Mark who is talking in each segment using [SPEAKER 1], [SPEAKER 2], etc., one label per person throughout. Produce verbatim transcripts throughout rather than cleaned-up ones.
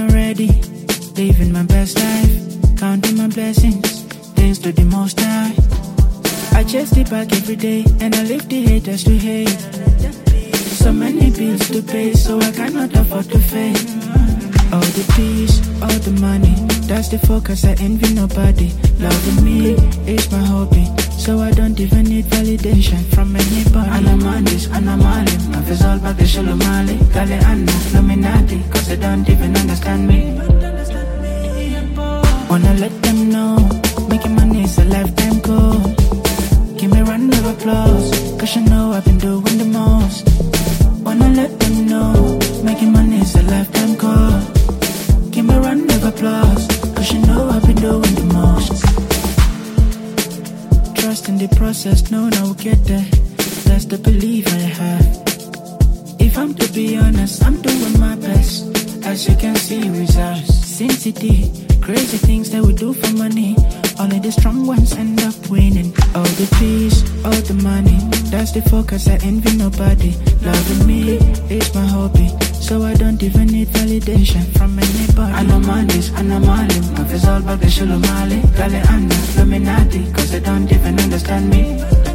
[SPEAKER 1] ready, living my best life, counting my blessings, thanks to the Most High. I chase the bag every day, and I leave the haters to hate. So many bills to pay, so I cannot afford to fail. All the peace, all the money, that's the focus, I envy nobody. Loving me is my hobby, so I don't even need validation from anybody. Anamandis, Anamalim, Mafizol Baki Shalomali, Gale Anna, Illuminati, cause they don't even understand me. Wanna let them know, making money is a lifetime goal. Give me a round of applause, cause you know I've been doing the most. Wanna let them know, making money is a lifetime goal. Give me a round of applause, cause you know I've been doing the most. Trust in the process, knowing I will get there. That's the belief I have. If I'm to be honest, I'm doing my best. As you can see, results. Sin City, crazy things that we do for money. Only the strong ones end up winning. All the peace, all the money, that's the focus, I envy nobody. Loving me is my hobby, so I don't even need validation from anybody. Anomalies, Anomalim, Mafizol Baki Shalomali, Gale Anna, Illuminati, cause they don't even understand me.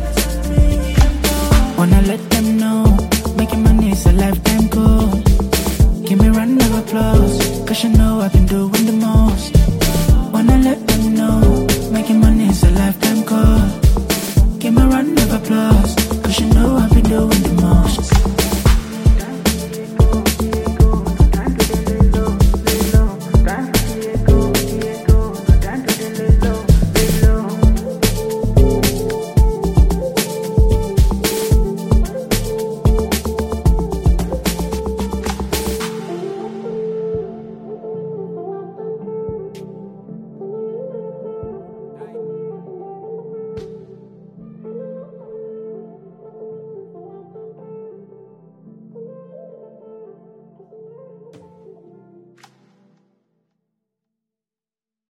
[SPEAKER 1] Wanna let them know, making money is a lifetime goal. Give me a round of applause, cause you know I've been doing the most. Wanna let them know, making money is a lifetime goal. Give me a round of applause, cause you know I've been doing the most.